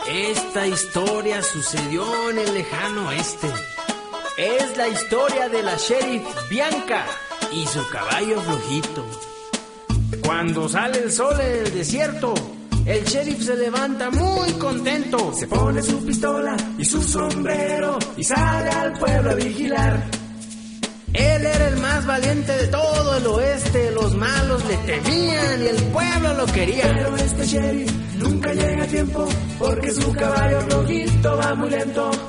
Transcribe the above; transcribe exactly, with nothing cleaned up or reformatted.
Esta historia sucedió en el lejano oeste. Es la historia de la sheriff Bianca y su caballo flojito. Cuando sale el sol en el desierto, el sheriff se levanta muy contento. Se pone su pistola y su sombrero y sale al pueblo a vigilar. Él era el más valiente de todo el oeste. Los malos le temían y el pueblo lo quería. Pero este sheriff nunca llega a tiempo porque su caballo flojito va muy lento.